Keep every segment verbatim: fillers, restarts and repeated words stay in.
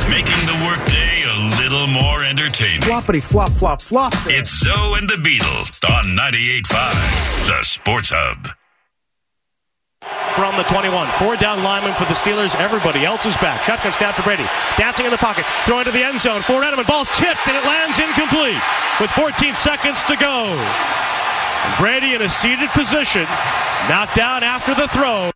making the workday a little more entertaining. Floppity flop flop flop. It's Zoe and the Beetle on ninety-eight point five, the Sports Hub. From the twenty-one, four down lineman for the Steelers. Everybody else is back. Shotgun snap to Brady. Dancing in the pocket. Throwing to the end zone. Four Edelman. Ball's tipped and it lands incomplete with fourteen seconds to go. And Brady in a seated position. Knocked down after the throw.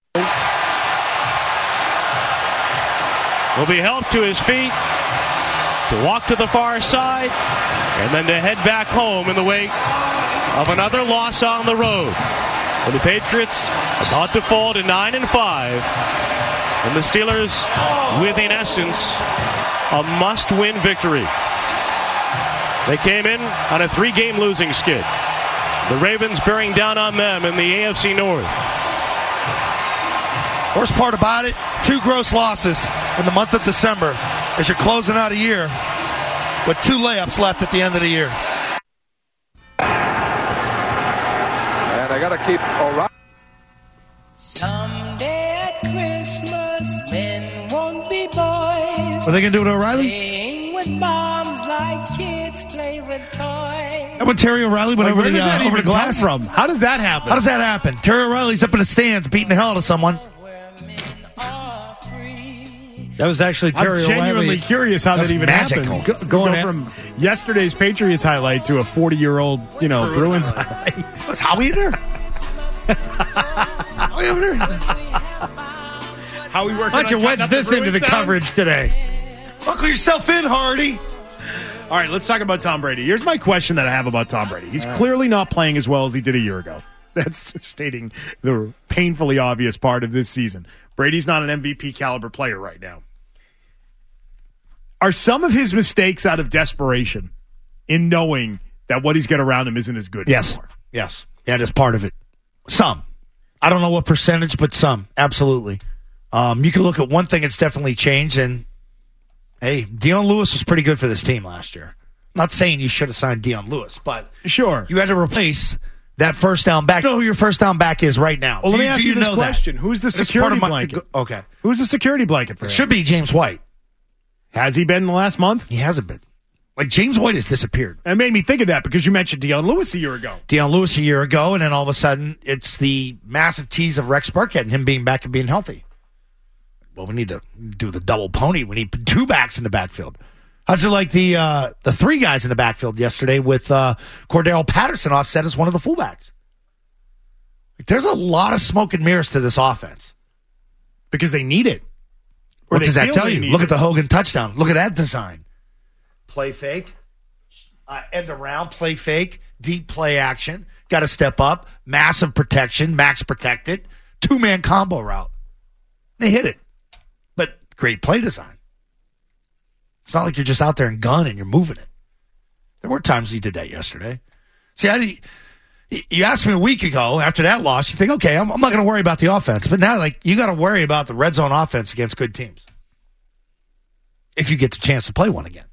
Will be helped to his feet to walk to the far side and then to head back home in the wake of another loss on the road. And the Patriots about to fall to nine and five, and the Steelers with, in essence, a must-win victory. They came in on a three-game losing skid. The Ravens bearing down on them in the A F C North. Worst part about it, two gross losses in the month of December as you're closing out a year with two layups left at the end of the year. I got to keep O'Reilly. Someday at Christmas, men won't be boys. What are they going to do with O'Reilly? Playing with bombs like kids play with toys. And when Terry O'Reilly went Like, over where the, does that uh, over the even glass? come from? How does that happen? How does that happen? Terry O'Reilly's up in the stands beating the hell out of someone. That was actually Terry I'm genuinely O'Reilly. curious how That's that even magical. happened. Go- Go, going go at- from yesterday's Patriots highlight to a forty-year-old, you know, Bruins highlight. Was Howie in there? Howie over there? How we working? Why don't you on wedge cutting up the this into Bruins the sound? coverage today? Buckle yourself in, Hardy. All right, let's talk about Tom Brady. Here's my question that I have about Tom Brady. He's clearly not playing as well as he did a year ago. That's stating the painfully obvious part of this season. Brady's not an M V P caliber player right now. Are some of his mistakes out of desperation in knowing that what he's got around him isn't as good Yes. anymore? Yes. That is part of it. Some. I don't know what percentage, but some. Absolutely. Um, you can look at one thing that's definitely changed, and, hey, Dion Lewis was pretty good for this team last year. I'm not saying you should have signed Dion Lewis, but Sure. you had to replace that first down back. You know who your first down back is right now. Well, Do let me you, ask do you, you this know question. That? Who's the This is security part of my- blanket? Okay. Who's the security blanket for It him? should be James White. Has he been in the last month? He hasn't been. Like, James White has disappeared. It made me think of that because you mentioned Dion Lewis a year ago. Dion Lewis a year ago, and then all of a sudden, it's the massive tease of Rex Burkhead and him being back and being healthy. Well, we need to do the double pony. We need two backs in the backfield. How'd you like the uh, the three guys in the backfield yesterday with uh, Cordero Patterson offset as one of the fullbacks? Like, there's a lot of smoke and mirrors to this offense. Because they need it. Or What they does that feel tell they you? need Look it. at the Hogan touchdown. Look at that design. Play fake, uh, end around, play fake, deep play action. Got to step up, massive protection, max protected, two-man combo route. They hit it. But great play design. It's not like you're just out there and gun and you're moving it. There were times you did that yesterday. See, I, you asked me a week ago after that loss, you think, okay, I'm, I'm not going to worry about the offense. But now, like, you got to worry about the red zone offense against good teams. If you get the chance to play one again.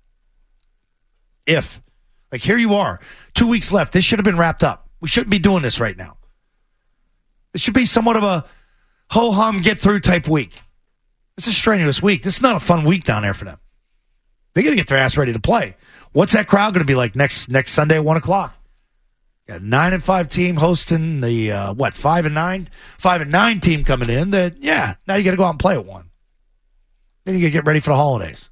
If. Like, here you are. Two weeks left. This should have been wrapped up. We shouldn't be doing this right now. This should be somewhat of a ho-hum, get-through type week. It's a strenuous week. This is not a fun week down there for them. They got to get their ass ready to play. What's that crowd going to be like next next Sunday at one o'clock? Got a nine and five team hosting the, uh, what, five and nine? Five and nine team coming in that, yeah, now you got to go out and play at one. Then you got to get ready for the holidays.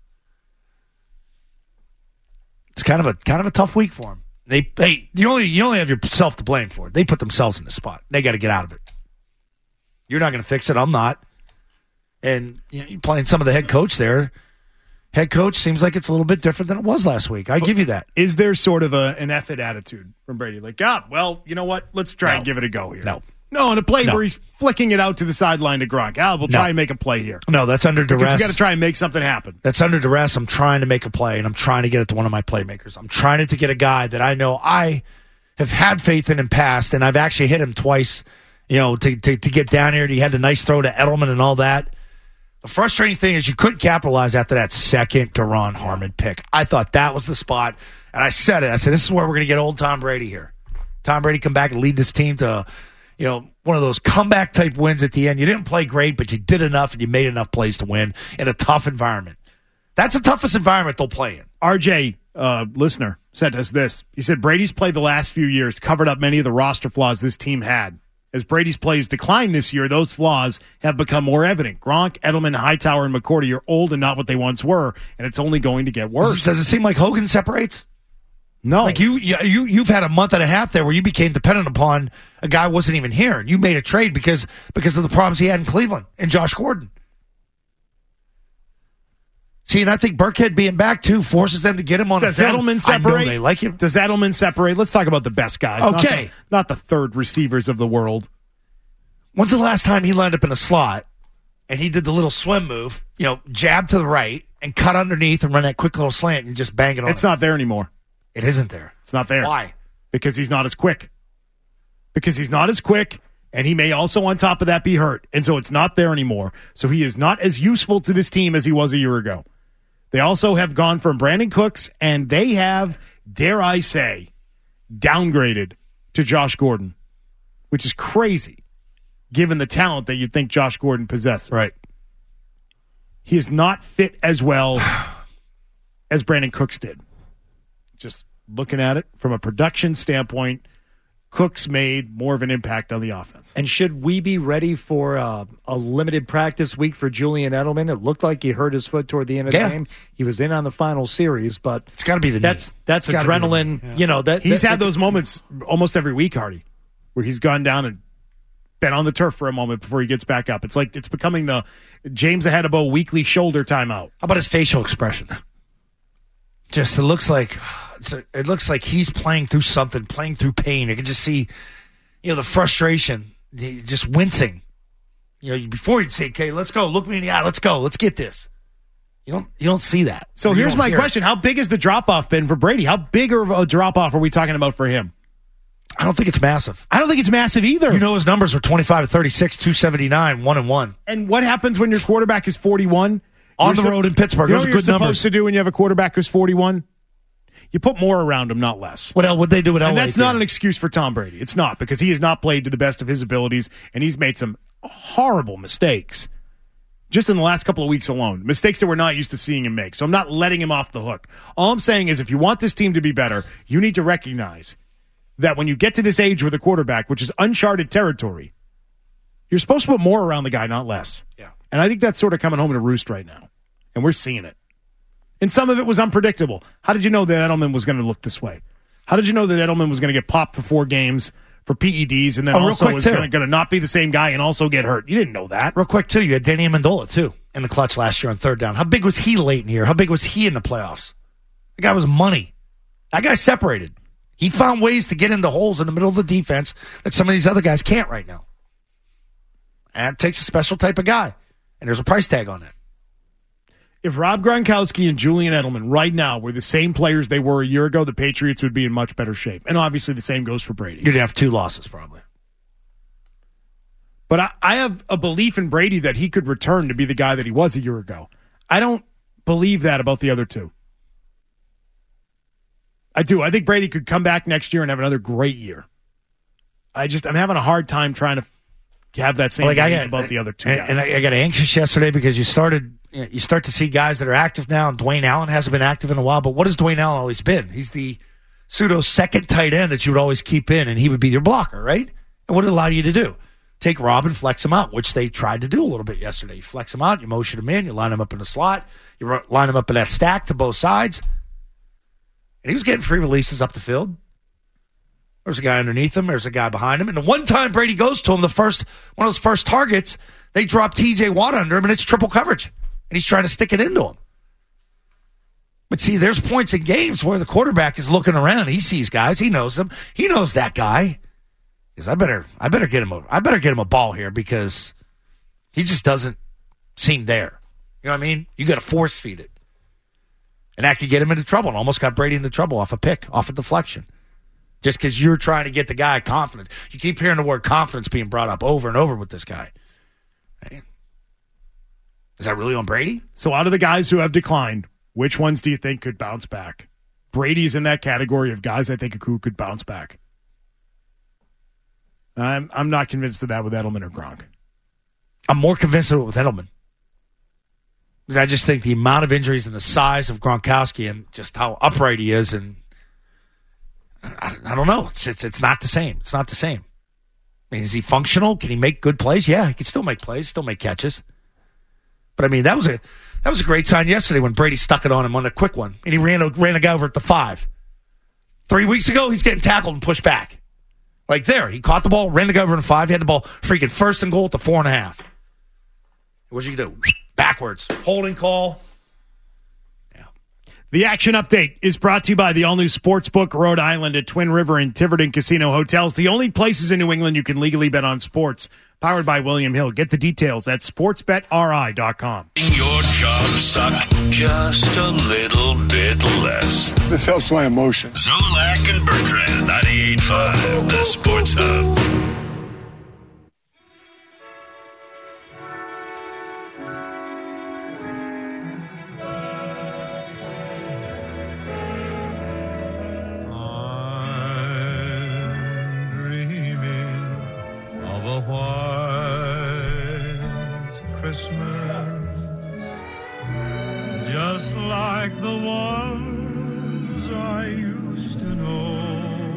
It's kind of a kind of a tough week for them. They, hey, you only you only have yourself to blame for it. They put themselves in the spot. They got to get out of it. You're not going to fix it. I'm not. And you know, you're playing some of the head coach there. Head coach seems like it's a little bit different than it was last week. I give you that. Is there sort of a, an effort attitude from Brady? Like, ah, well, you know what? Let's try No. and give it a go here. No. No, in a play No. where he's flicking it out to the sideline to Gronk. Ah, we'll try No. and make a play here. No, that's under Because duress. we got to try and make something happen. That's under duress. I'm trying to make a play, and I'm trying to get it to one of my playmakers. I'm trying to get a guy that I know I have had faith in in past, and I've actually hit him twice, you know, to, to, to get down here. He had a nice throw to Edelman and all that. The frustrating thing is you couldn't capitalize after that second Daron Harmon pick. I thought that was the spot, and I said it. I said, this is where we're going to get old Tom Brady here. Tom Brady come back and lead this team to, you know, one of those comeback-type wins at the end. You didn't play great, but you did enough, and you made enough plays to win in a tough environment. That's the toughest environment they'll play in. R J, uh, listener, sent us this. He said, Brady's played the last few years, covered up many of the roster flaws this team had. As Brady's plays decline this year, those flaws have become more evident. Gronk, Edelman, Hightower, and McCourty are old and not what they once were, and it's only going to get worse. Does it seem like Hogan separates? No. Like you, you, you've had a month and a half there where you became dependent upon a guy who wasn't even here, and you made a trade because because of the problems he had in Cleveland and Josh Gordon. See, and I think Burkhead being back too forces them to get him on Does the field. Edelman separate? I know they like him. Does Edelman separate? Let's talk about the best guys. Okay. Not the, not the third receivers of the world. When's the last time he lined up in a slot and he did the little swim move, you know, jab to the right and cut underneath and run that quick little slant and just bang it on? It's him? not there anymore. It isn't there. It's not there. Why? Because he's not as quick. Because he's not as quick, and he may also, on top of that, be hurt. And so it's not there anymore. So he is not as useful to this team as he was a year ago. They also have gone from Brandon Cooks, and they have, dare I say, downgraded to Josh Gordon, which is crazy, given the talent that you'd think Josh Gordon possesses. Right. He is not fit as well as Brandon Cooks did. Just looking at it from a production standpoint, Cooks made more of an impact on the offense. And should we be ready for uh, a limited practice week for Julian Edelman? It looked like he hurt his foot toward the end of yeah. the game. He was in on the final series, but it's got to be the that's knee. that's It's adrenaline. Yeah. You know that he's that, had that, those moments almost every week, Hardy, where he's gone down and been on the turf for a moment before he gets back up. It's like it's becoming the James Ahedebo weekly shoulder timeout. How about his facial expression? Just it looks like it's a, it looks like he's playing through something, playing through pain. You can just see, you know, the frustration, the- just wincing. You know, before you'd say, "Okay, let's go. Look me in the eye. Let's go. Let's get this." You don't you don't see that. So Or you here's don't my hear question: How big has the drop off been for Brady? How big of a drop off are we talking about for him? it. I don't think it's massive. I don't think it's massive either. You know, his numbers were twenty-five to thirty-six, two seventy-nine, one and one and what happens when your quarterback is forty-one? on You're the sup- road in Pittsburgh. You know Those what are you're good supposed numbers. to do when you have a quarterback who's forty-one? You put more around him, not less. What else would they do with L A? And that's not then? an excuse for Tom Brady. It's not, because he has not played to the best of his abilities, and he's made some horrible mistakes just in the last couple of weeks alone. Mistakes that we're not used to seeing him make. So I'm not letting him off the hook. All I'm saying is if you want this team to be better, you need to recognize that when you get to this age with a quarterback, which is uncharted territory, you're supposed to put more around the guy, not less. Yeah. And I think that's sort of coming home to roost right now. And we're seeing it. And some of it was unpredictable. How did you know that Edelman was going to look this way? How did you know that Edelman was going to get popped for four games for P E Ds and then Oh, real also quick, was too. going to not be the same guy and also get hurt? You didn't know that. Real quick, too, you had Danny Amendola, too, in the clutch last year on third down. How big was he late in the year? How big was he in the playoffs? The guy was money. That guy separated. He found ways to get into holes in the middle of the defense that some of these other guys can't right now. And it takes a special type of guy. And there's a price tag on that. If Rob Gronkowski and Julian Edelman right now were the same players they were a year ago, the Patriots would be in much better shape. And obviously the same goes for Brady. You'd have two losses probably. But I, I have a belief in Brady that he could return to be the guy that he was a year ago. I don't believe that about the other two. I do. I think Brady could come back next year and have another great year. I just, I'm having a hard time trying to have that same Like I belief got, about the other two and, guys. and I, I got anxious yesterday because you started, you, know, you start to see guys that are active now. And Dwayne Allen hasn't been active in a while, but what has Dwayne Allen always been? He's the pseudo second tight end that you would always keep in, and he would be your blocker, right? And what did it allow you to do? Take Rob and flex him out, which they tried to do a little bit yesterday. You flex him out, you motion him in, you line him up in the slot, you ru- line him up in that stack to both sides. And he was getting free releases up the field. There's a guy underneath him. There's a guy behind him. And the one time Brady goes to him, the first one of those first targets, they drop T J Watt under him, and it's triple coverage. And he's trying to stick it into him. But see, there's points in games where the quarterback is looking around. He sees guys. He knows them. He knows that guy. He goes, I better, I better get him a, I better get him a ball here because he just doesn't seem there. You know what I mean? You got to force feed it. And that could get him into trouble, and almost got Brady into trouble off a pick, off a deflection. Just because you're trying to get the guy confidence. You keep hearing the word confidence being brought up over and over with this guy. Hey. Is that really on Brady? So out of the guys who have declined, which ones do you think could bounce back? Brady's in that category of guys I think who could bounce back. I'm I'm not convinced of that with Edelman or Gronk. I'm more convinced of it with Edelman. Because I just think the amount of injuries and the size of Gronkowski and just how upright he is, and I, I don't know. It's, it's it's not the same. It's not the same. I mean, is he functional? Can he make good plays? Yeah, he can still make plays, still make catches. But I mean, that was a that was a great sign yesterday when Brady stuck it on him on a quick one, and he ran a, ran a guy over at the five. Three weeks ago, he's getting tackled and pushed back. Like there, he caught the ball, ran the guy over in the five. He had the ball freaking first and goal at the four and a half. What'd you do? Backwards. Holding call. Yeah. The action update is brought to you by the all-new Sportsbook Rhode Island at Twin River and Tiverton Casino Hotels, the only places in New England you can legally bet on sports. Powered by William Hill. Get the details at sports bet r i dot com. Your job suck just a little bit less. This helps my emotion. Zolak and Bertrand, ninety-eight point five, the Sports Hub. Just like the ones I used to know.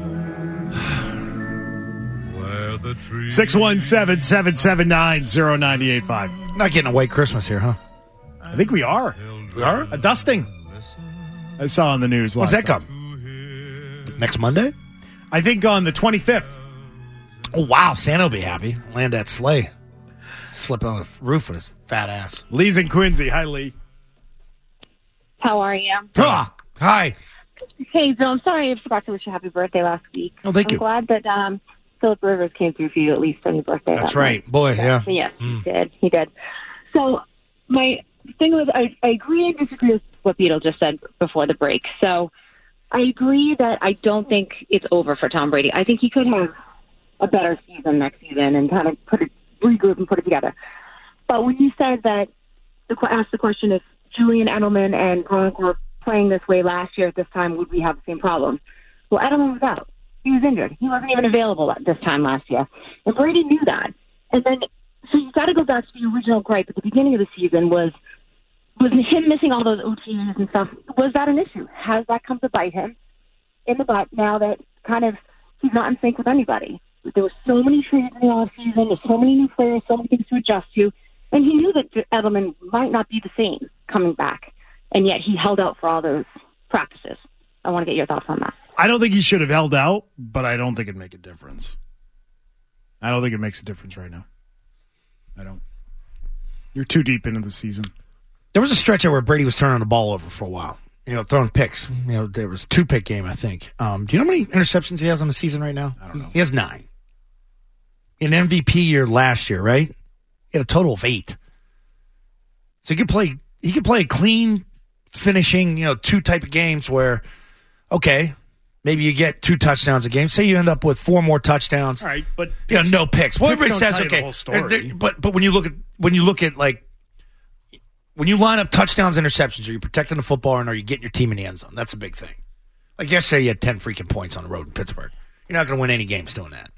Where the trees six one seven, seven seven nine, zero nine eight five. Not getting a white Christmas here, huh? I think we are. We are? A dusting. I saw on the news last When's that time. come? Next Monday? I think on the twenty-fifth. Oh, wow. Santa will be happy. Land that sleigh. Slip on the roof with his fat ass. Lee's in Quincy. Hi, Lee. How are you? Oh, hi. Hey, Bill, I'm sorry I forgot to wish you a happy birthday last week. Oh, thank I'm you. glad that um, Philip Rivers came through for you at least on your birthday. That's that right. night. Boy, yeah. Yes, Mm. he did. He did. So my thing was, I, I agree and disagree with what Beetle just said before the break. So I agree that I don't think it's over for Tom Brady. I think he could have a better season next season and kind of put it, regroup and put it together. But when you said that, the, asked the question if Julian Edelman and Gronk were playing this way last year at this time, would we have the same problem? Well, Edelman was out. He was injured. He wasn't even available at this time last year. And Brady knew that. And then, so you've got to go back to the original gripe at the beginning of the season was, was him missing all those O T As and stuff. Was that an issue? Has that come to bite him in the butt now that kind of he's not in sync with anybody? There were so many trades in the offseason. There's so many new players, so many things to adjust to. And he knew that Edelman might not be the same coming back. And yet he held out for all those practices. I want to get your thoughts on that. I don't think he should have held out, but I don't think it'd make a difference. I don't think it makes a difference right now. I don't. You're too deep into the season. There was a stretch where Brady was turning the ball over for a while. You know, throwing picks. You know, there was a two-pick game, I think. Um, do you know how many interceptions he has on the season right now? I don't know. He has nine. In M V P year last year, right? He had a total of eight. So he could play. He could play a clean finishing, you know, two type of games where, okay, maybe you get two touchdowns a game. Say you end up with four more touchdowns. All right, but you know, no picks. Well, everybody don't says tell you the okay, whole story. they're- they're- but but when you look at when you look at like when you line up touchdowns, interceptions, are you protecting the football and are you getting your team in the end zone? That's a big thing. Like yesterday, you had ten freaking points on the road in Pittsburgh. You're not going to win any games doing that.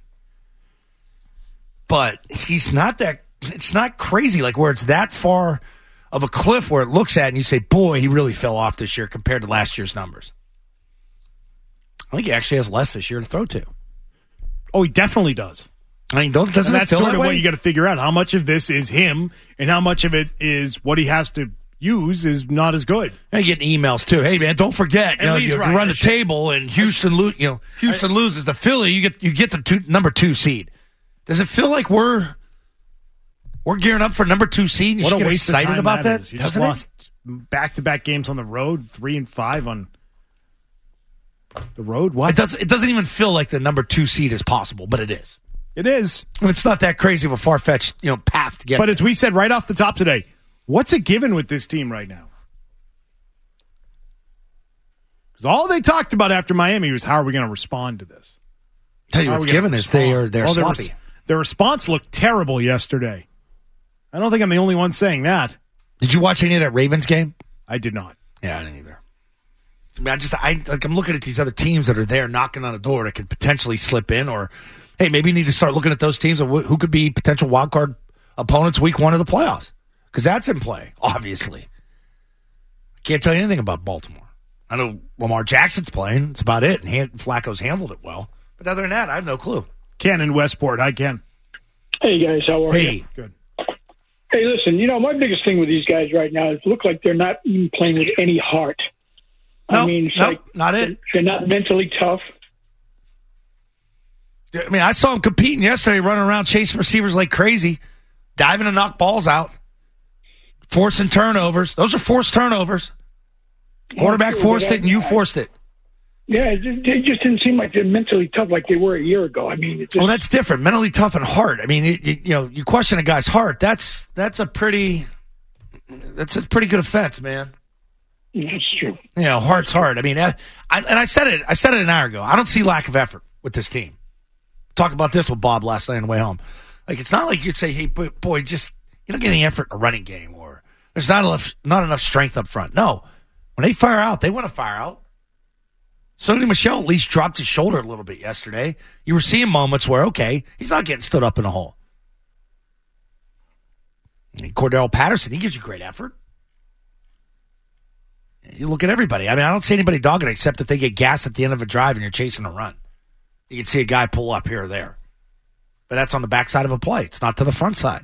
But he's not that. It's not crazy like where it's that far of a cliff where it looks at and you say, boy, he really fell off this year compared to last year's numbers. I think he actually has less this year to throw to. Oh, he definitely does. I mean, don't, doesn't and it that's feel sort that of way? what you got to figure out. How much of this is him, and how much of it is what he has to use is not as good. I get emails too. Hey man, don't forget, you, And know, Lee's you, right. you run the table and Houston lo- You know, Houston loses to Philly. You get you get the two, number two seed. Does it feel like we're we're gearing up for number two seed? And you What should a get waste excited of time about that, is. You just doesn't it? lost back-to-back games on the road, three and five on the road. What? It doesn't. It doesn't even feel like the number two seed is possible, but it is. It is. It's not that crazy of a far-fetched, you know, path to get. But there. as we said right off the top today, what's a given with this team right now? Because all they talked about after Miami was how are we going to respond to this? Tell you How are what's we gonna given is they are they're respond? Well, their sloppy. res- Their response looked terrible yesterday. I don't think I'm the only one saying that. Did you watch any of that Ravens game? I did not. Yeah, I didn't either. I mean, I just I like I'm looking at these other teams that are there knocking on the door that could potentially slip in, or hey, maybe you need to start looking at those teams of wh- who could be potential wild card opponents week one of the playoffs. because that's in play, obviously. I can't tell you anything about Baltimore. I know Lamar Jackson's playing. That's about it. And Han- Flacco's handled it well. But other than that, I have no clue. Ken in Westport. Hi, Ken. Hey, guys. How are Hey. you? Good. Hey, listen, you know, my biggest thing with these guys right now is it looks like they're not even playing with any heart. No, I mean, it's no, like not it. they're not mentally tough. I mean, I saw him competing yesterday, running around chasing receivers like crazy, diving to knock balls out, forcing turnovers. Those are forced turnovers. Quarterback Yeah, forced but I- it, and you forced it. Yeah, it just, it just didn't seem like they're mentally tough like they were a year ago. I mean, it just, Well, that's different. Mentally tough and heart. I mean, it, it, you know, you question a guy's heart. That's that's a pretty that's a pretty good offense, man. that's true. You know, heart's hard. I mean, I, I, and I said it. I said it an hour ago. I don't see lack of effort with this team. Talked about this with Bob last night on the way home. Like, it's not like you'd say, "Hey, boy, boy just you don't get any effort in a running game," or "There's not enough not enough strength up front." No, when they fire out, they want to fire out. Sonny Michel at least dropped his shoulder a little bit yesterday. You were seeing moments where, okay, he's not getting stood up in a hole. And Cordero Patterson, he gives you great effort. You look at everybody. I mean, I don't see anybody dogging it except if they get gassed at the end of a drive and you're chasing a run. You can see a guy pull up here or there. But that's on the backside of a play. It's not to the front side.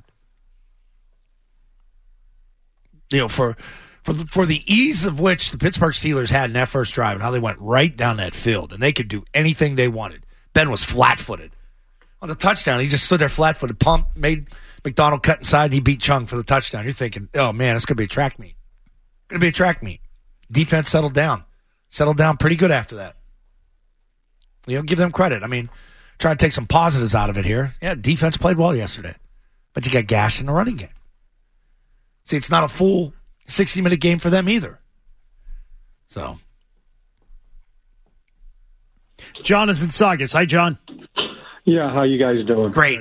You know, for... For the, for the ease of which the Pittsburgh Steelers had in that first drive and how they went right down that field and they could do anything they wanted. Ben was flat-footed. On the touchdown, he just stood there flat-footed, pumped, made McDonald cut inside, and he beat Chung for the touchdown. You're thinking, oh, man, it's going to be a track meet. Going to be a track meet. Defense settled down. Settled down pretty good after that. You know, give them credit. I mean, try to take some positives out of it here. Yeah, defense played well yesterday. But you got gashed in the running game. See, it's not a full sixty-minute game for them either. So. John is in Saugus. Hi, John. Yeah, how you guys doing? Great.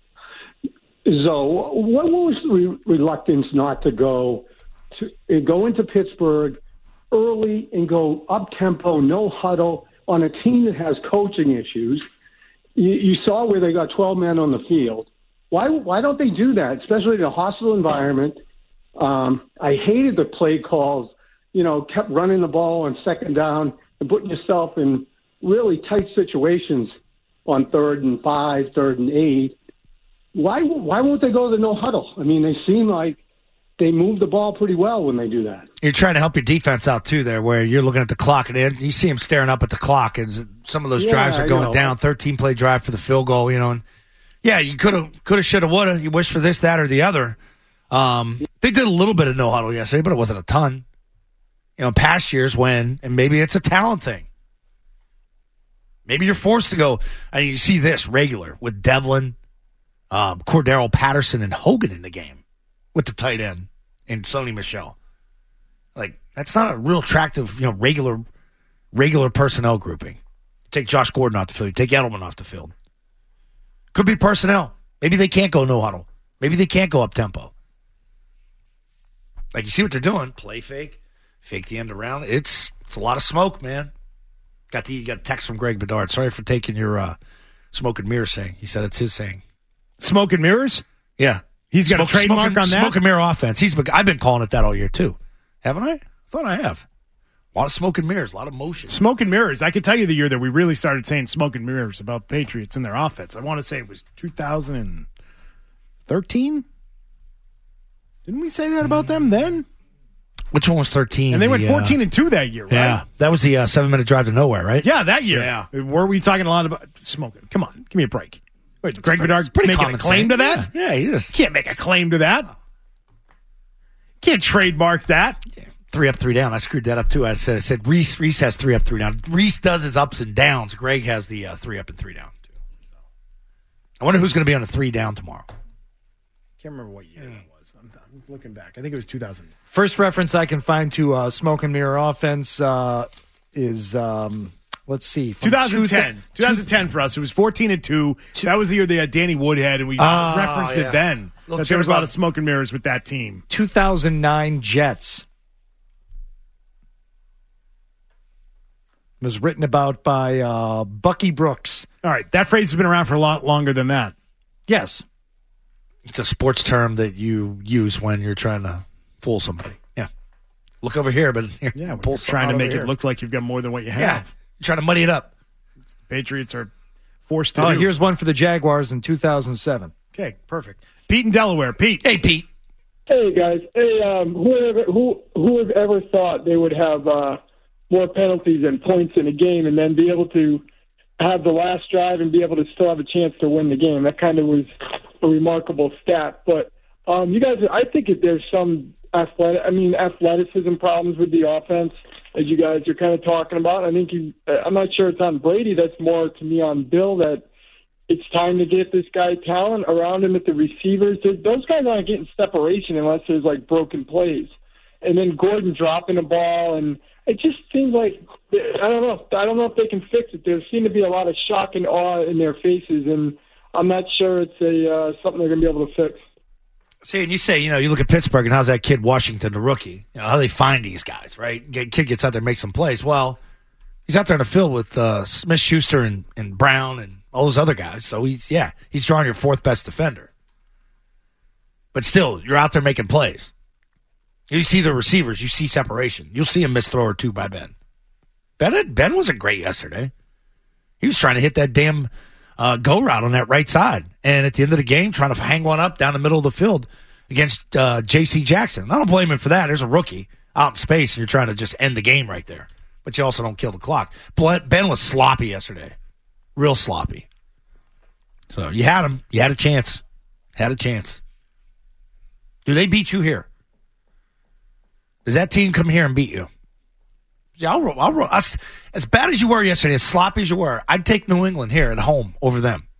So, what was the re- reluctance not to go to go into Pittsburgh early and go up tempo, no huddle on a team that has coaching issues? You, you saw where they got twelve men on the field. Why? Why don't they do that, especially in a hostile environment? Um, I hated the play calls. You know, kept running the ball on second down and putting yourself in really tight situations on third and five, third and eight. Why why won't they go to the no huddle? I mean, they seem like they move the ball pretty well when they do that. You're trying to help your defense out, too, there, where you're looking at the clock, and you see them staring up at the clock, and some of those Yeah, drives are going know. down, thirteen-play drive for the field goal, you know. And yeah, you could have, could have, should have, would have. You wish for this, that, or the other. Um, they did a little bit of no huddle yesterday, but it wasn't a ton. You know, past years when, and maybe it's a talent thing. Maybe you're forced to go, and you see this regular with Devlin, um, Cordero Patterson, and Hogan in the game with the tight end and Sonny Michel. Like, that's not a real attractive, you know, regular regular personnel grouping. Take Josh Gordon off the field. Take Edelman off the field. Could be personnel. Maybe they can't go no huddle. Maybe they can't go up tempo. Like, you see what they're doing. Play fake. Fake the end around. It's it's a lot of smoke, man. Got the you got a text from Greg Bedard. Sorry for taking your uh, smoke and mirror saying. He said it's his saying. Smoke and mirrors? Yeah. He's got Smoke- a trademark smoke and, on that? Smoke and mirror offense. He's been, I've been calling it that all year, too. Haven't I? I thought I have. A lot of smoke and mirrors. A lot of motion. Smoke and mirrors. I can tell you the year that we really started saying smoke and mirrors about Patriots and their offense. I want to say it was two thousand thirteen. Didn't we say that about them then? Which one was thirteen? And they went The, fourteen uh, and two that year, right? Yeah. That was the uh, seven-minute drive to nowhere, right? Yeah, that year. Yeah. Were we talking a lot about smoking? Come on, give me a break. Wait, Greg pretty- Bedard it's pretty making a common claim saying. to that? Yeah, yeah, he is. Can't make a claim to that. Can't trademark that. Three up, three down. I screwed that up, too. I said, I said Reese, Reese has three up, three down. Reese does his ups and downs. Greg has the uh, three up and three down, too. So. I wonder who's going to be on a three down tomorrow. Can't remember what year that was. I'm, I'm looking back. I think it was two thousand. First reference I can find to uh, smoke and mirror offense uh, is, um, let's see. from twenty ten. two- twenty ten for us. It was fourteen and two. That was the year they had Danny Woodhead, and we Oh, referenced yeah. it then. Little That there was a lot about- of smoke and mirrors with that team. two thousand nine Jets. It was written about by uh, Bucky Brooks. All right, that phrase has been around for a lot longer than that. Yes. It's a sports term that you use when you're trying to fool somebody. Yeah. Look over here, but here, Yeah, pull we're trying to something make over it here. look like you've got more than what you have. Yeah. You're trying to muddy it up. Patriots are forced to Oh, do. here's one for the Jaguars in two thousand seven. Okay, perfect. Pete in Delaware. Pete. Hey, Pete. Hey guys, hey, um, whoever who who would have ever thought they would have uh, more penalties and points in a game, and then be able to have the last drive and be able to still have a chance to win the game? That kind of was a remarkable stat. But um, you guys, I think that there's some athletic, I mean, athleticism problems with the offense, as you guys are kind of talking about. I think you, I'm not sure it's on Brady. That's more to me on Bill that. It's time to get this guy talent around him at the receivers. Those guys aren't getting separation unless there's like broken plays. And then Gordon dropping the ball, and it just seems like I don't know. I don't know if they can fix it. There seem to be a lot of shock and awe in their faces, and I'm not sure it's a uh, something they're going to be able to fix. See, and you say, you know, you look at Pittsburgh and how's that kid Washington, the rookie? You know, how they find these guys, right? Get, kid gets out there and makes some plays. Well, he's out there in the field with uh, Smith-Schuster and, and Brown and all those other guys. So he's, yeah, he's drawing your fourth best defender. But still, you're out there making plays. You see the receivers, you see separation. You'll see a missed throw or two by Ben. Ben, Ben wasn't great yesterday. He was trying to hit that damn uh, go route on that right side. And at the end of the game, trying to hang one up down the middle of the field against uh, J C Jackson. I don't blame him for that. There's a rookie out in space, and you're trying to just end the game right there. But you also don't kill the clock. Ben was sloppy yesterday. Real sloppy. So you had him. You had a chance. Had a chance. Do they beat you here? Does that team come here and beat you? Yeah, I'll roll. I'll roll. As, as bad as you were yesterday, as sloppy as you were, I'd take New England here at home over them.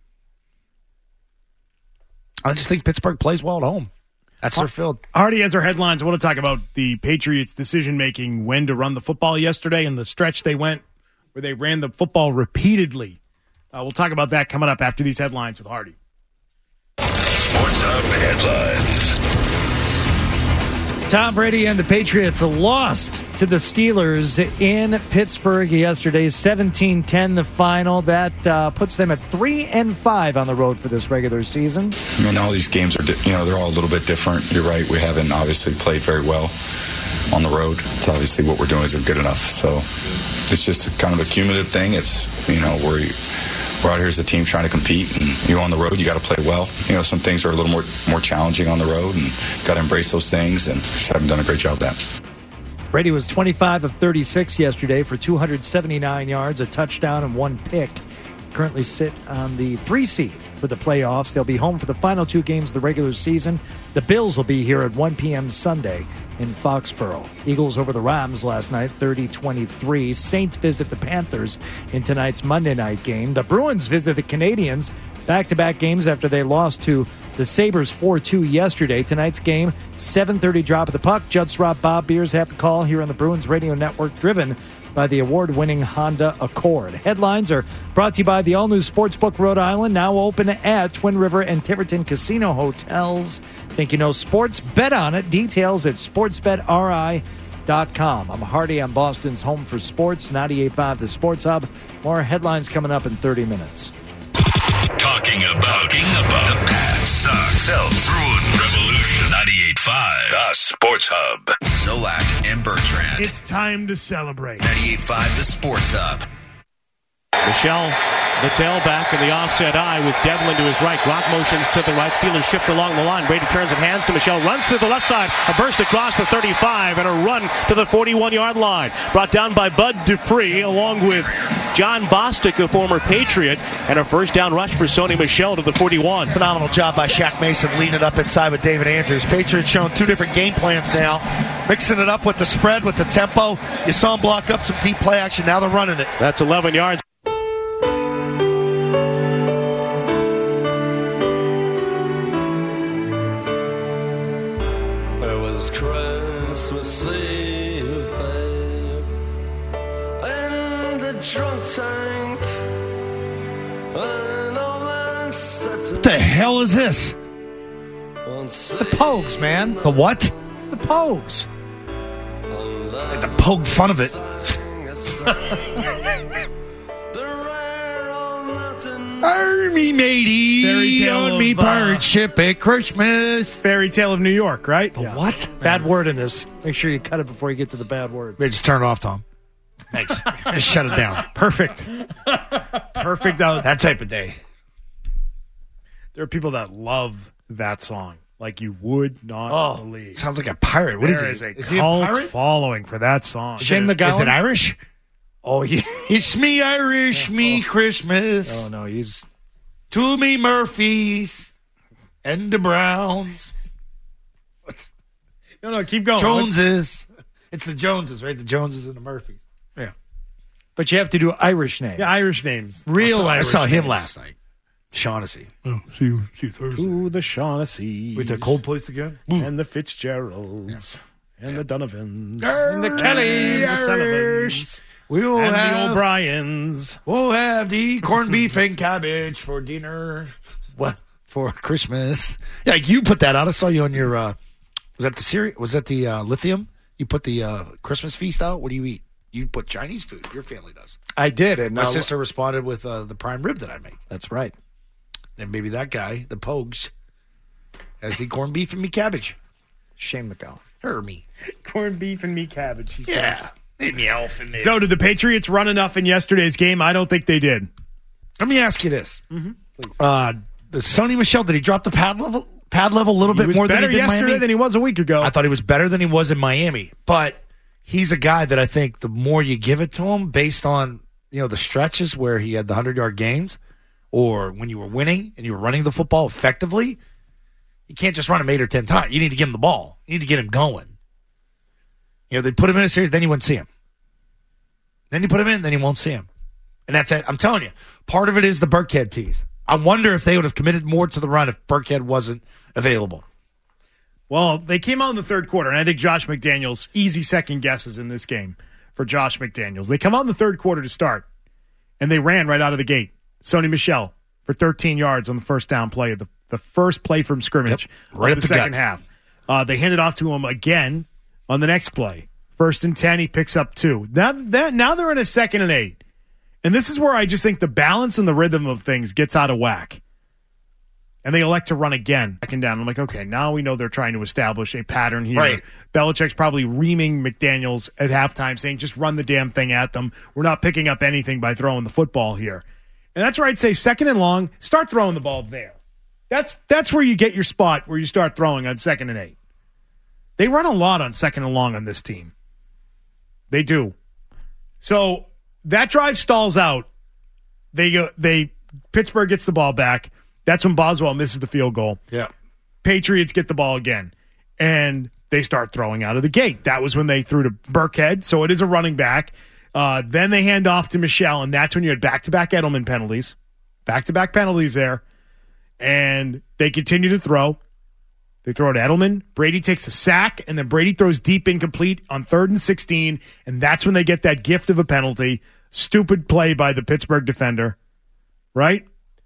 I just think Pittsburgh plays well at home. That's their field. Hardy has our headlines. I want to talk about the Patriots' decision-making when to run the football yesterday and the stretch they went where they ran the football repeatedly. Uh, we'll talk about that coming up after these headlines with Hardy. Sports Hub headlines. Tom Brady and the Patriots lost to the Steelers in Pittsburgh yesterday, seventeen ten the final. That uh, puts them at three and five on the road for this regular season. I mean, all these games are, di- you know, they're all a little bit different. You're right. We haven't obviously played very well on the road. It's obviously what we're doing isn't good enough. So it's just kind of a cumulative thing. It's, you know, we're, we're out here as a team trying to compete, and you know, on the road, you got to play well. You know, some things are a little more, more challenging on the road, and got to embrace those things, and just haven't done a great job of that. Brady was twenty-five of thirty-six yesterday for two hundred seventy-nine yards, a touchdown, and one pick. Currently sit on the three seed for the playoffs. They'll be home for the final two games of the regular season. The Bills will be here at one p.m. Sunday in Foxborough. Eagles over the Rams last night, thirty twenty-three. Saints visit the Panthers in tonight's Monday night game. The Bruins visit the Canadians. Back-to-back games after they lost to the Sabres four two yesterday. Tonight's game, seven thirty drop of the puck. Judd Srop, Bob Beers have the call here on the Bruins Radio Network, driven by the award-winning Honda Accord. Headlines are brought to you by the all-new Sportsbook Rhode Island, now open at Twin River and Tiverton Casino Hotels. Think you know sports? Bet on it. Details at sports bet r i dot com. I'm Hardy on Boston's Home for Sports, ninety-eight point five The Sports Hub. More headlines coming up in thirty minutes. Talking about, talking about the Pats, Sox, Celtics, Bruins, Revolution, ninety-eight point five The Sports Hub. Zolak and Bertrand. It's time to celebrate. ninety-eight point five The Sports Hub. Michelle, the tailback in the offset eye with Devlin to his right. Rock motions to the right. Steelers shift along the line. Brady turns it, hands to Michelle, runs through the left side. A burst across the thirty-five and a run to the forty-one-yard line. Brought down by Bud Dupree along with John Bostic, a former Patriot, and a first down rush for Sony Michel to the forty-one. Phenomenal job by Shaq Mason leading it up inside with David Andrews. Patriots showing two different game plans now. Mixing it up with the spread, with the tempo. You saw them block up some deep play action. Now they're running it. That's eleven yards. Christmas Eve, babe, and the drunk tank, and all that sets. What the hell is this? The Pogues, man. The what? It's the Pogues. Like the Pogue fun of it. The rare old mountain Army matey Fairy tale on of, me uh, pirate ship at Christmas. Fairy Tale of New York, right? The what? Bad word in this. Make sure you cut it before you get to the bad word. Wait, just turn it off, Tom. Thanks. Just shut it down. Perfect. Perfect. Out. That type of day. There are people that love that song like you would not Oh, believe. sounds like a pirate. What There is is he? a Is he a cult pirate? following for that song. Shane Is it- McGowan? Is it Irish? Oh, yeah. It's me Irish, me Christmas. Oh, no, he's... To me Murphys and the Browns. What's No, no, keep going. Joneses. It's the Joneses, right? The Joneses and the Murphys. Yeah. But you have to do Irish names. Yeah, Irish names. Real I saw, Irish I saw him names. last night. Shaughnessy. Oh, see you, see you Thursday. To the Shaughnessy's. With the cold place again? And the Fitzgeralds. And the Donovans. And the Kellys. Irish. The Sullivans. We'll and have, the O'Briens. We'll have the corned beef and cabbage for dinner. What? For Christmas. Yeah, like you put that out. I saw you on your, uh, was that the Siri? Was that the uh, Lithium? You put the uh, Christmas feast out? What do you eat? You put Chinese food. Your family does. I did. And My uh, sister responded with uh, the prime rib that I make. That's right. And maybe that guy, the Pogues, has the corned beef and me cabbage. Shane McGowan. Or me. Corned beef and meat cabbage, he Yeah. says. Me elf in there. So did the Patriots run enough in yesterday's game? I don't think they did. Let me ask you this. Mm-hmm. Uh, the Sonny Michel, did he drop the pad level pad level a little He bit was more than better he did in yesterday Miami? than he was a week ago. I thought he was better than he was in Miami. But he's a guy that I think the more you give it to him based on, you know, the stretches where he had the hundred-yard games or when you were winning and you were running the football effectively, you can't just run him eight or ten times. You need to give him the ball. You need to get him going. You know, they put him in a series, then you wouldn't see him. Then you put him in, then you won't see him. And that's it. I'm telling you, part of it is the Burkhead tease. I wonder if they would have committed more to the run if Burkhead wasn't available. Well, they came out in the third quarter, and I think Josh McDaniels, easy second guesses in this game for Josh McDaniels. They come out in the third quarter to start, and they ran right out of the gate. Sonny Michel for thirteen yards on the first down play, the, the first play from scrimmage Yep, right of up the the second gut. half. Uh, they handed off to him again on the next play. First and ten, he picks up two. Now, that, now they're in a second and eight. And this is where I just think the balance and the rhythm of things gets out of whack. And they elect to run again, second down. I'm like, okay, now we know they're trying to establish a pattern here. Right. Belichick's probably reaming McDaniels at halftime, saying, just run the damn thing at them. We're not picking up anything by throwing the football here. And that's where I'd say second and long, start throwing the ball there. That's that's where you get your spot, where you start throwing on second and eight. They run a lot on second and long on this team. They do. So that drive stalls out. They go. They Pittsburgh gets the ball back. That's when Boswell misses the field goal. Yeah. Patriots get the ball again, and they start throwing out of the gate. That was when they threw to Burkhead, so it is a running back. Uh, then they hand off to Michel, and that's when you had back-to-back Edelman penalties. Back-to-back penalties there. And they continue to throw. They throw to Edelman. Brady takes a sack, and then Brady throws deep incomplete on third and sixteen, and that's when they get that gift of a penalty. Stupid play by the Pittsburgh defender, right?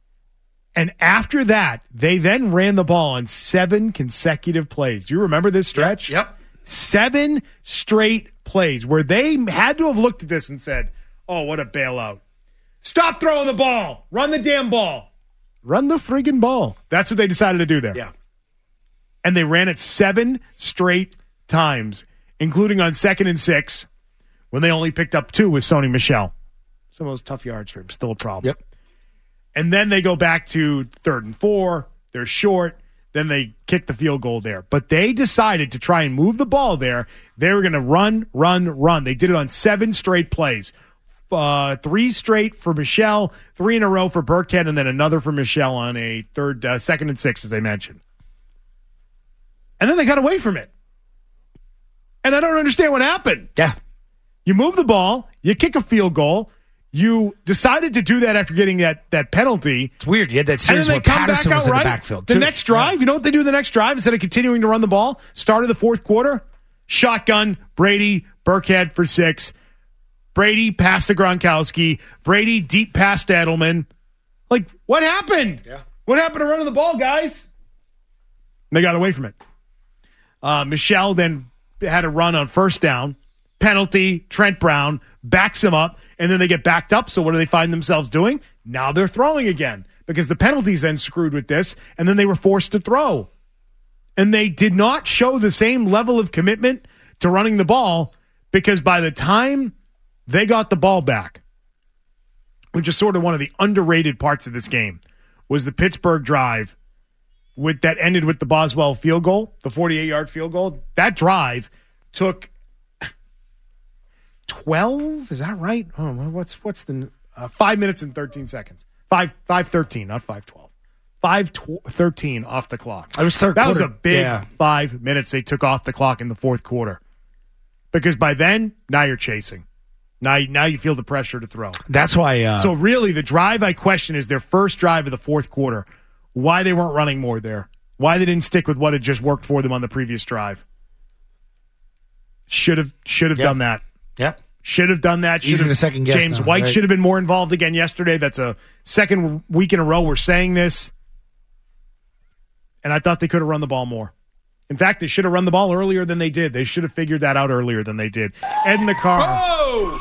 And after that, they then ran the ball on seven consecutive plays. Do you remember this stretch? Yep. yep. Seven straight plays where they had to have looked at this and said, oh, what a bailout. Stop throwing the ball. Run the damn ball. Run the friggin' ball. That's what they decided to do there. Yeah. And they ran it seven straight times, including on second and six when they only picked up two with Sonny Michel. Some of those tough yards for him, still a problem. Yep. And then they go back to third and four. They're short. Then they kick the field goal there. But they decided to try and move the ball there. They were going to run, run, run. They did it on seven straight plays. Uh, three straight for Michel, three in a row for Burkhead, and then another for Michel on a third, uh, second and six, as I mentioned. And then they got away from it. And I don't understand what happened. Yeah. You move the ball, you kick a field goal. You decided to do that after getting that, that penalty. It's weird. You had that And series then they where come Patterson back was out in right. the backfield. The too. next drive, Yeah. you know what they do the next drive instead of continuing to run the ball? Start of the fourth quarter, shotgun, Brady, Burkhead for six. Brady pass to Gronkowski. Brady deep pass to Edelman. Like, what happened? Yeah. What happened to running the ball, guys? And they got away from it. Uh, Michel then had a run on first down. Penalty, Trent Brown backs him up, and then they get backed up. So what do they find themselves doing? Now they're throwing again because the penalties then screwed with this, and then they were forced to throw. And they did not show the same level of commitment to running the ball because by the time they got the ball back, which is sort of one of the underrated parts of this game, was the Pittsburgh drive with that ended with the Boswell field goal, the forty-eight-yard field goal. That drive took twelve. Is that right? Oh, what's what's the uh, five minutes and thirteen seconds? Five five thirteen, not five twelve. Five tw- thirteen off the clock. It was third that quarter. was a big Yeah. five minutes they took off the clock in the fourth quarter. Because by then, now you're chasing. Now, now you feel the pressure to throw. That's why. Uh, so really, the drive I question is their first drive of the fourth quarter. Why they weren't running more there? Why they didn't stick with what had just worked for them on the previous drive? Should have should have Yep. done that. Yep. Should have done that. Should Easy have, to second guess James now, White right? should have been more involved again yesterday. That's a second week in a row we're saying this. And I thought they could have run the ball more. In fact, they should have run the ball earlier than they did. They should have figured that out earlier than they did. Ed in the car. Whoa!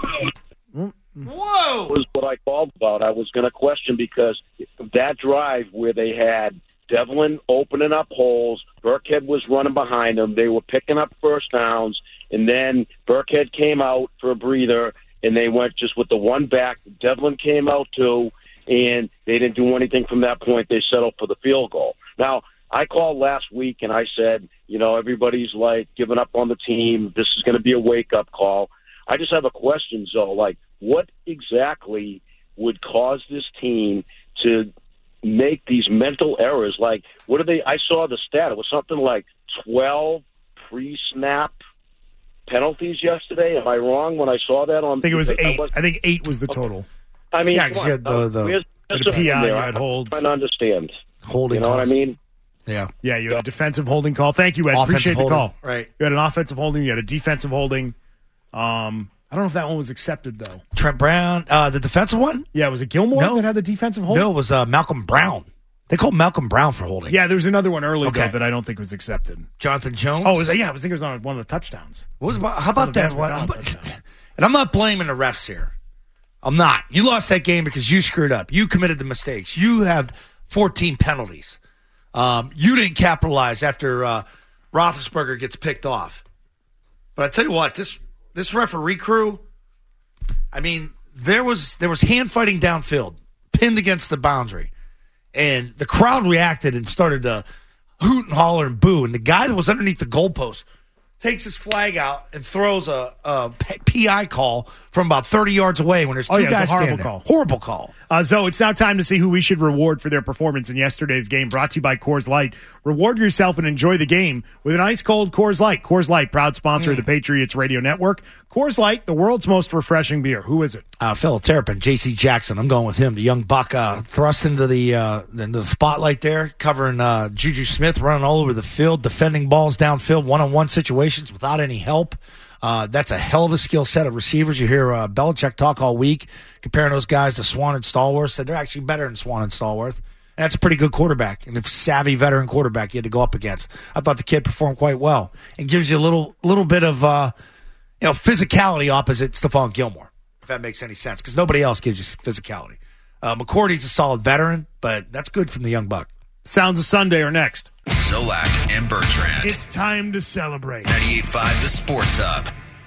Whoa! Was what I called about. I was going to question because that drive where they had Devlin opening up holes, Burkhead was running behind them. They were picking up first downs, and then Burkhead came out for a breather, and they went just with the one back. Devlin came out too, and they didn't do anything from that point. They settled for the field goal. Now, I called last week and I said, you know, everybody's like giving up on the team. This is going to be a wake-up call. I just have a question, Zoe. Like, what exactly would cause this team to make these mental errors? Like, what are they? I saw the stat. It was something like twelve pre-snap penalties yesterday. Am I wrong when I saw that on? I think it was eight. I think eight was the total. I mean, Yeah, come 'cause you on. had the- the- Where's the discipline P I, there? you had I'm holds. trying to understand. Holding You know what I calls. mean? Yeah. Yeah, you had a defensive holding call. Thank you, Ed. Offensive Appreciate the holding, call. right. You had an offensive holding. You had a defensive holding. Um, I don't know if that one was accepted, though. Trent Brown, uh, the defensive one? Yeah, was it Gilmore No. that had the defensive holding? No, it was uh, Malcolm Brown. They called Malcolm Brown for holding. Yeah, there was another one early, Okay. though, that I don't think was accepted. Jonathan Jones? Oh, was it, yeah, I was thinking it was on one of the touchdowns. What was about, how It's on about the that? Vance What, how McDonald about- and I'm not blaming the refs here. I'm not. You lost that game because you screwed up. You committed the mistakes. You have fourteen penalties. Um, you didn't capitalize after uh, Roethlisberger gets picked off. But I tell you what, this this referee crew, I mean, there was there was hand fighting downfield, pinned against the boundary, and the crowd reacted and started to hoot and holler and boo. And the guy that was underneath the goalpost takes his flag out and throws a, a P I call from about thirty yards away when there's two Oh, yeah, guys it's a horrible standing there. call. Horrible call. Uh, Zoe, it's now time to see who we should reward for their performance in yesterday's game. Brought to you by Coors Light. Reward yourself and enjoy the game with an ice-cold Coors Light. Coors Light, proud sponsor Mm. of the Patriots Radio Network. Coors Light, the world's most refreshing beer. Who is it? Uh, fellow Terrapin, J C Jackson. I'm going with him. The young buck uh, thrust into the uh, into the spotlight there, covering uh, Juju Smith, running all over the field, defending balls downfield, one-on-one situations without any help. Uh, that's a hell of a skill set of receivers. You hear uh, Belichick talk all week, comparing those guys to Swan and Stallworth. Said they're actually better than Swan and Stallworth. And that's a pretty good quarterback and a savvy veteran quarterback you had to go up against. I thought the kid performed quite well. It gives you a little little bit of uh, you know physicality opposite Stephon Gilmore, if that makes any sense, because nobody else gives you physicality. Uh, McCourty's a solid veteran, but that's good from the young buck. Sounds of Sunday or next. Zolak and Bertrand. It's time to celebrate. ninety-eight point five The Sports Hub.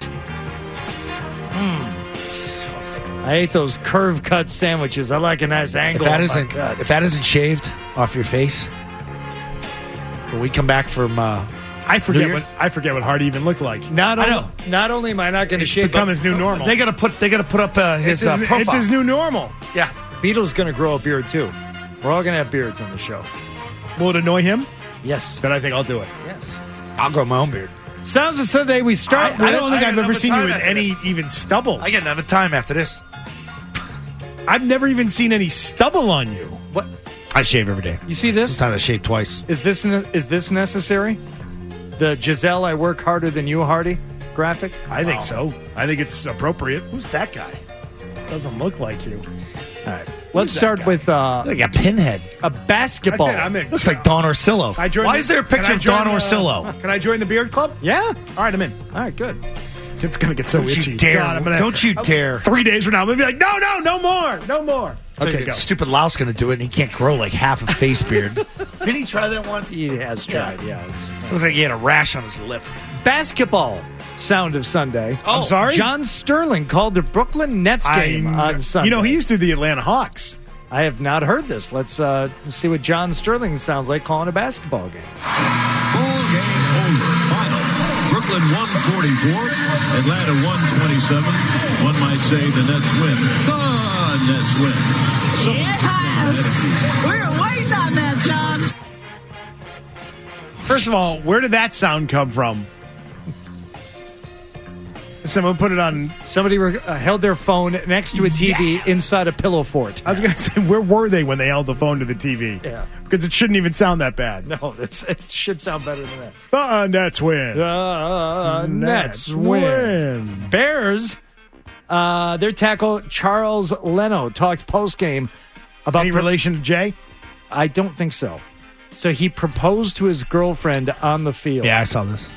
I ate those curve cut sandwiches. I like a nice If angle. that on my isn't cut. if that isn't shaved off your face, when we come back from uh, I forget New what Year's? I forget what Hardy even looked like. Not, I only, know. not only am I not going to It's shave, become but his new normal. they gotta put they gotta put up uh, his, it's, uh, his, profile. it's his new normal. Yeah, Beetle's going to grow a beard too. We're all going to have beards on the show. Will it annoy him? Yes. Then I think I'll do it. Yes. I'll grow my own beard. Sounds of Sunday. We start. I, I with- don't think I I've got ever enough seen you time with after any this. even stubble. I get another time after this. I've never even seen any stubble on you. What? I shave every day. You see this? Sometimes I shave twice. Is this ne- is this necessary? The Giselle, I work harder than you, Hardy graphic. I think Oh. so. I think it's appropriate. Who's that guy? Doesn't look like you. All right. Let's that start guy? with uh, Like a pinhead. a basketball. That's it. I'm in. Looks like Don Orsillo. I joined Why the- is there a can picture I of join Don the- Orsillo? Can I join the beard club? Yeah. All right, I'm in. All right. Good. It's gonna get so Don't itchy. you dare! God, I'm gonna- Don't you dare! Three days from now, I'm gonna be like, no, no, no more, no more. So Okay, go. stupid Louse going to do it, and he can't grow like half a face beard. Didn't he try that once? He has tried, yeah. It's, Looks like he had a rash on his lip. basketball sound of Sunday. Oh, I'm sorry? John Sterling called the Brooklyn Nets game I- on Sunday. You know, he used to do the Atlanta Hawks. I have not heard this. Let's uh, see what John Sterling sounds like calling a basketball game. Full game over. Final. Brooklyn one forty-four. Atlanta one twenty-seven. One might say the Nets win. The Nets win. Yes! We're waiting on that, John. First of all, where did that sound come from? Someone put it on. Somebody re- uh, held their phone next to a T V Yeah. inside a pillow fort. I was going to say, where were they when they held the phone to the T V? Yeah. Because it shouldn't even sound that bad. No, that's, it should sound better than that. The Nets win. Uh, Nets Nets win. win. Bears, uh, their tackle Charles Leno talked post-game about... Any relation to Jay? I don't think so. So he proposed to his girlfriend on the field. Yeah, I saw this.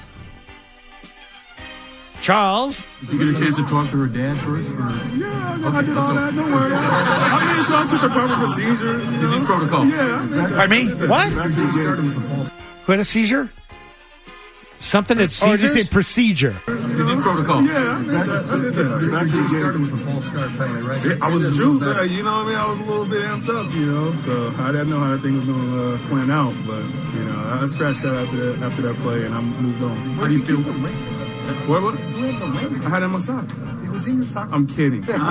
Charles? Did you get a chance to talk to her dad first? For... Yeah, I did all that. Don't worry. I mean, so I took the proper procedures. You know? You did protocol. Yeah. Pardon me? What? You started with the false. Who had a seizure? Something at Or did you Caesars? say procedure? You did protocol. Yeah, I did that. I did that. You started with a false start penalty, right? Yeah, I was juiced. Uh, you know what I mean? I was a little bit amped up, you know, so I didn't know how that thing was going to uh, plan out. But, you know, I scratched that after that, after that play, and I moved on. How do you feel? What? What? I had it in my sock. It was in your sock? I'm kidding. What?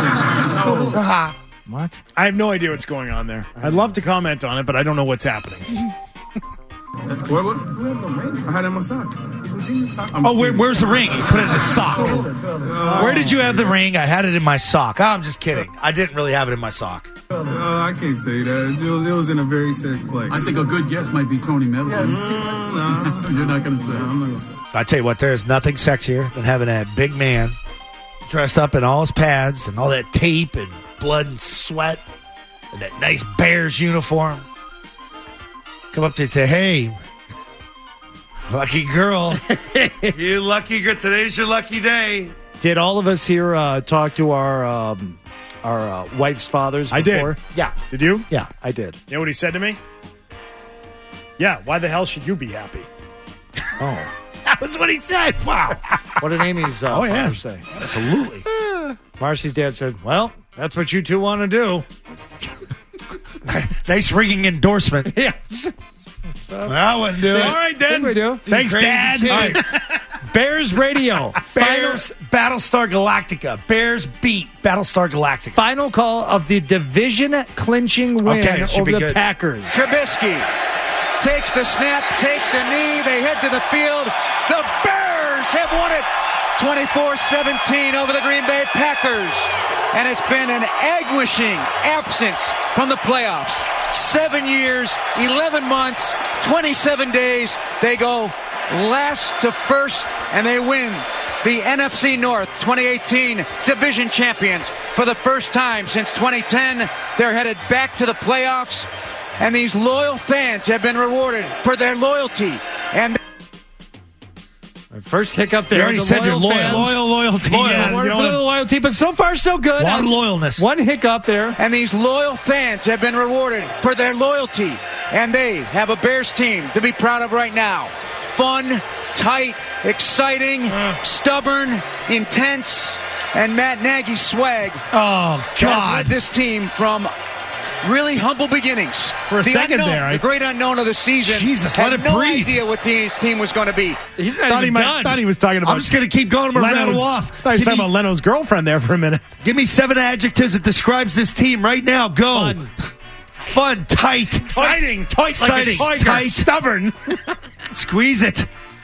I have no idea what's going on there. I'd love to comment on it, but I don't know what's happening. What? What? I had it in my sock. It was in your sock. Oh, where, where's the ring? You put it in the sock. Where did you have the ring? I had it in my sock. Oh, I'm just kidding. I didn't really have it in my sock. Uh, I can't say that. It was, it was in a very safe place. I think a good guess might be Tony Meadows. Mm, no. You're not going to say. No, I'm not going to say. I tell you what, there's nothing sexier than having that big man dressed up in all his pads and all that tape and blood and sweat and that nice Bears uniform. Come up to you and say, hey, lucky girl. You lucky girl. Today's your lucky day. Did all of us here uh, talk to our um, our uh, wife's fathers I before? did. Yeah. Did you? Yeah, I did. You know what he said to me? Yeah, why the hell should you be happy? Oh. That was what he said. Wow. What did Amy's uh, Oh, yeah. father say? Absolutely. Marcy's dad said, well, that's what you two want to do. Nice ringing endorsement. Yeah. I wouldn't do it. All right, then. we do. Thanks, Crazy Dad. kid. All right. Bears radio. Bears, Battlestar Galactica. Bears beat Battlestar Galactica. Final call of the division clinching win Okay, it should over be the good. Packers. Trubisky takes the snap, takes a knee. They head to the field. The Bears have won it twenty-four seventeen over the Green Bay Packers. And it's been an anguishing absence from the playoffs. Seven years, eleven months, twenty-seven days. They go last to first, and they win the N F C North twenty eighteen division champions for the first time since twenty ten. They're headed back to the playoffs, and these loyal fans have been rewarded for their loyalty. And First hiccup there. You already the said you're loyal loyal. fans. Loyal loyalty. Loyal. Yeah, Rewarded you know for what? the loyalty, but so far so good. A lot of And loyalness. One hiccup there. And these loyal fans have been rewarded for their loyalty. And they have a Bears team to be proud of right now. Fun, tight, exciting, stubborn, intense, and Matt Nagy's swag Oh, has God. led this team from really humble beginnings. For a the second unknown, there, I- the great unknown of the season. Jesus, had let it no breathe. idea what this team was going to be. He's not Thought he, even might, done. thought he was talking about. I'm just going to keep going. I'm going to Leno's- rattle off. Thought he was Give talking me, about Leno's girlfriend there for a minute. give me seven adjectives that describes this team right now. Go. Fun. Fun, tight, Exciting, tight, like a Exciting, tiger, tight. stubborn. squeeze it.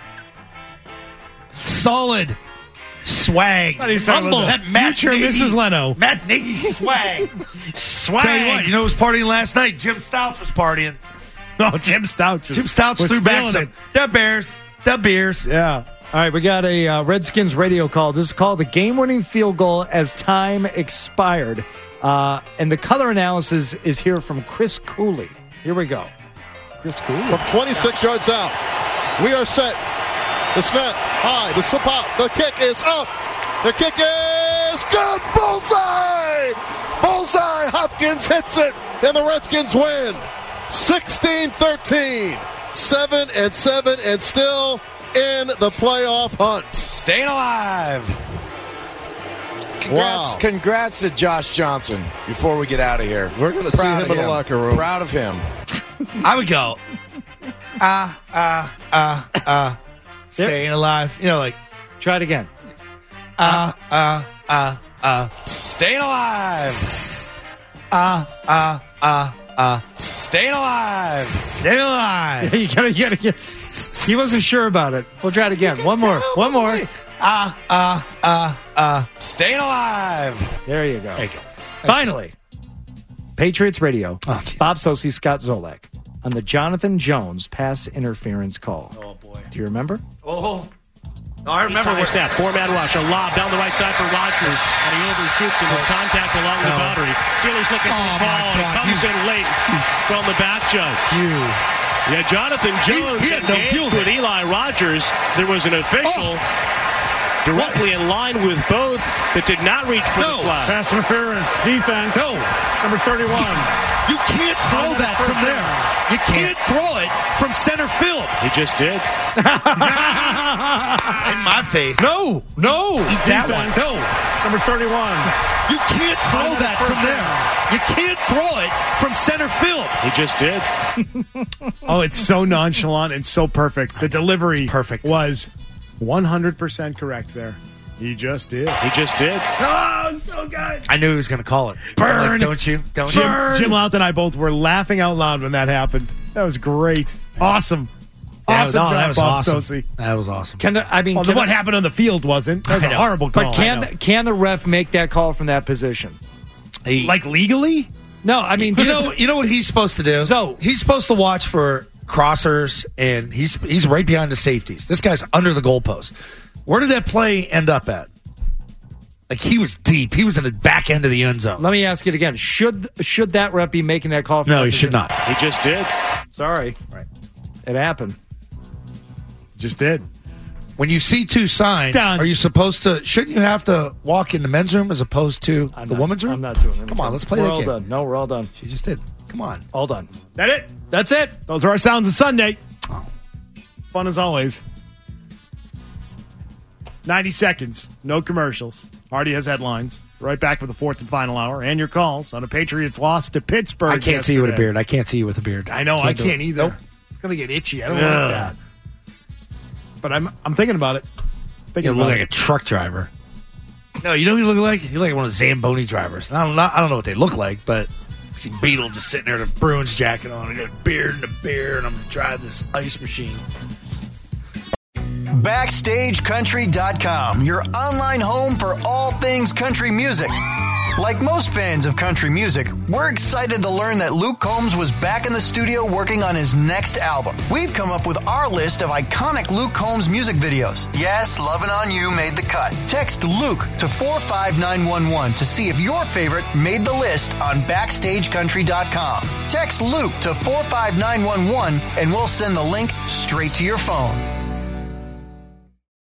Solid. Swag. Thought he was talking about That the Matt future Nagy- Missus Leno. Matt Nagy swag. Swag. Tell you what, you know who was partying last night? Jim Stouts was partying. Oh, Jim Stout. Was, Jim Stouts was threw back feeling some. it. The Bears. The Beers. Yeah. All right, we got a uh, Redskins radio call. This is called the game-winning field goal as time expired. Uh, and the color analysis is here from Chris Cooley. Here we go. Chris Cooley. From twenty-six yards out. We are set. The snap, high, the slip out, the kick is up. The kick is good. Bullseye! Bullseye! Hopkins hits it, and the Redskins win. sixteen thirteen. Seven and seven, and still in the playoff hunt. Staying alive. Congrats, Wow. congrats to Josh Johnson before we get out of here. We're going to see Proud him of in the locker room. Proud of him. I would go, ah, ah, ah, ah, staying alive. You know, like, Try it again. ah, ah, ah, ah, Staying alive. ah, ah, ah, ah, Staying alive. staying alive. you gotta, you gotta get. He wasn't sure about it. We'll try it again. One more. One more. Ah, ah, ah, ah. Staying alive. There you go. There you go. Finally, Patriots Radio. Oh, geez. Bob Socci, Scott Zolak on the Jonathan Jones pass interference call. Oh, boy. Do you remember? Oh, no, I remember Five what snap, four-man rush, a lob down the right side for Rodgers, and he overshoots him with contact along the No. boundary. Steelers looking for Oh, the my ball, and it God. comes You- in late from the back judge. you. Yeah, Jonathan Jones he had no engaged field with there. Eli Rogers. There was an official directly in line with both that did not reach for No. the flag. Pass interference, defense. No. Number thirty-one. You can't throw Under the that from first there. You can't throw it from center field. He just did. In my face. No, no. That one. No. Number thirty-one. You can't throw Under the that first from there. You can't throw it from center field. He just did. Oh, it's so nonchalant and so perfect. The delivery Perfect. was one hundred percent correct there. He just did. He just did. Oh, so good. I knew he was going to call it. Burn. Like, don't you? Don't Jim, you? Jim Lount and I both were laughing out loud when that happened. That was great. Awesome. Yeah, Awesome no, job, that was Bob awesome. Socci. That was awesome. Can the, I mean, Well, can what the- happened on the field wasn't. That was I a know. horrible call. But can I know. can the ref make that call from that position? He- like legally? No, I mean, you just- know, you know what he's supposed to do. So- he's supposed to watch for crossers, and he's he's right behind the safeties. This guy's under the goalpost. Where did that play end up at? Like, he was deep. He was in the back end of the end zone. Let me ask it again. Should should that ref be making that call? From No, that he should position? not. He just did. Sorry. Right. It happened. Just did. When you see two signs, Done. are you supposed to? Shouldn't you have to walk in the men's room as opposed to I'm the not- women's room? I'm not doing it. Come on, let's play we're that all game. done. No, we're all done. She just did. Come on. All done. That it? That's it. Those are our sounds of Sunday. Fun as always. ninety seconds. No commercials. Hardy has headlines. Right back with the fourth and final hour and your calls on a Patriots loss to Pittsburgh. I can't see you with a yesterday. beard. I can't see you with a beard. I know. I do can't it. either. Nope. It's going to get itchy. I don't Ugh. like that. But I'm I'm thinking about it. Thinking You look about like it. a truck driver. No, you know what you look like? You look like one of the Zamboni drivers. I don't know. I don't know what they look like, but I see Beetle just sitting there with a Bruins jacket on. I got a beard and a beer, and I'm gonna drive this ice machine. Backstage Country dot com, your online home for all things country music. Like most fans of country music, we're excited to learn that Luke Combs was back in the studio working on his next album. We've come up with our list of iconic Luke Combs music videos. Yes, Lovin' On You made the cut. Text Luke to four five nine one one to see if your favorite made the list on Backstage Country dot com. Text Luke to four five nine one one and we'll send the link straight to your phone.